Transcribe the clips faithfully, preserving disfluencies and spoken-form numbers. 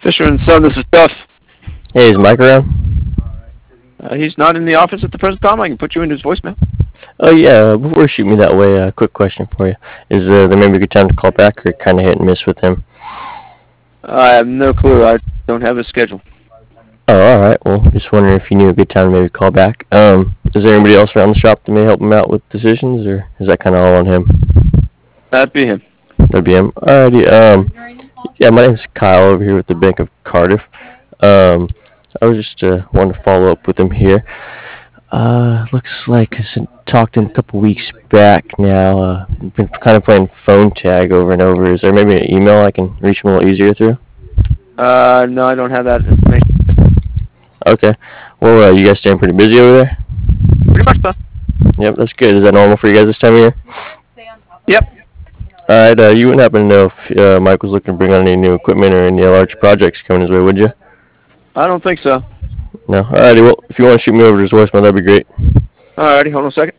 Fisher and Son, this is Duff. Hey, is Mike around? Uh, he's not in the office at the present time. I can put you in his voicemail. Oh yeah, before you shoot me that way, a uh, quick question for you. Is uh, there maybe a good time to call back, or kind of hit and miss with him? I have no clue. I don't have his schedule. Oh, alright. Well, just wondering if you knew a good time to maybe call back. Um, is there anybody else around the shop that may help him out with decisions, or is that kind of all on him? That'd be him. That'd be him. Alrighty. Um, yeah, my name's Kyle over here with the Bank of Cardiff. Um, I was just uh, wanting to follow up with him here. Uh, looks like I talked in a couple weeks back now. Uh, been kind of playing phone tag over and over. Is there maybe an email I can reach him a little easier through? Uh, no, I don't have that information. Okay. Well, uh, you guys staying pretty busy over there? Pretty much so. Yep, that's good. Is that normal for you guys this time of year? Yep. Alright, uh, you wouldn't happen to know if uh, Mike was looking to bring on any new equipment or any large projects coming his way, would you? I don't think so. No. Alrighty, well, if you want to shoot me over to his voicemail, that'd be great. Alrighty, hold on a second.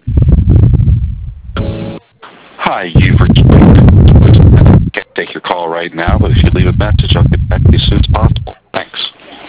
Hi, you've reached. Can't take your call right now, but if you leave a message, I'll get back to you as soon as possible. Thanks.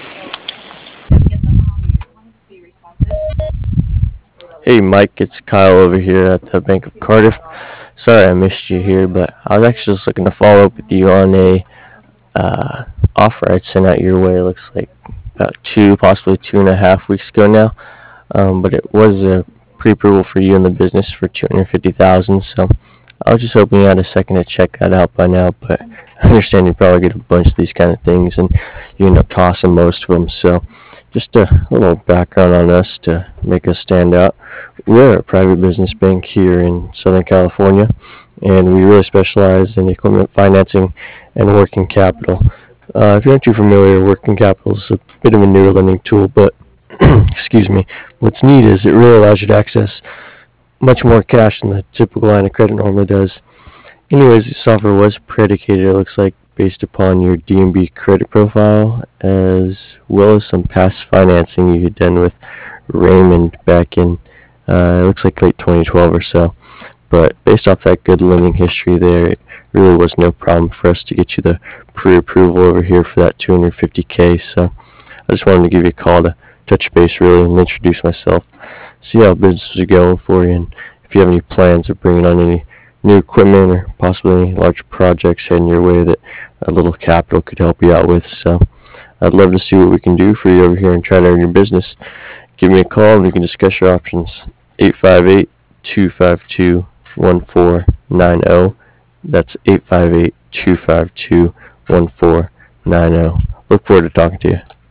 Hey Mike, it's Kyle over here at the Bank of Cardiff. Sorry I missed you here, but I was actually just looking to follow up with you on a uh, offer I'd sent out your way. It looks like about two, possibly two and a half weeks ago now. Um, but it was a pre-approval for you in the business for two hundred fifty thousand dollars. So I was just hoping you had a second to check that out by now. But I understand you probably get a bunch of these kind of things, and you end up tossing most of them. So just a little background on us to make us stand out. We're a private business bank here in Southern California, and we really specialize in equipment financing and working capital. Uh, if you're not too familiar, working capital is a bit of a newer lending tool, but excuse me, what's neat is it really allows you to access much more cash than the typical line of credit normally does. Anyways, the software was predicated, it looks like, based upon your D and B credit profile, as well as some past financing you had done with Raymond back in, uh, it looks like late twenty twelve or so. But based off that good lending history there, it really was no problem for us to get you the pre-approval over here for that two hundred fifty K. So I just wanted to give you a call to touch base really and introduce myself, see how business is going for you, and if you have any plans of bringing on any new equipment or possibly any large projects heading your way that a little capital could help you out with. So I'd love to see what we can do for you over here and try to earn your business. Give me a call and we can discuss your options. eight five eight, two five two, one four nine zero. That's eight five eight, two five two, one four nine zero. Look forward to talking to you.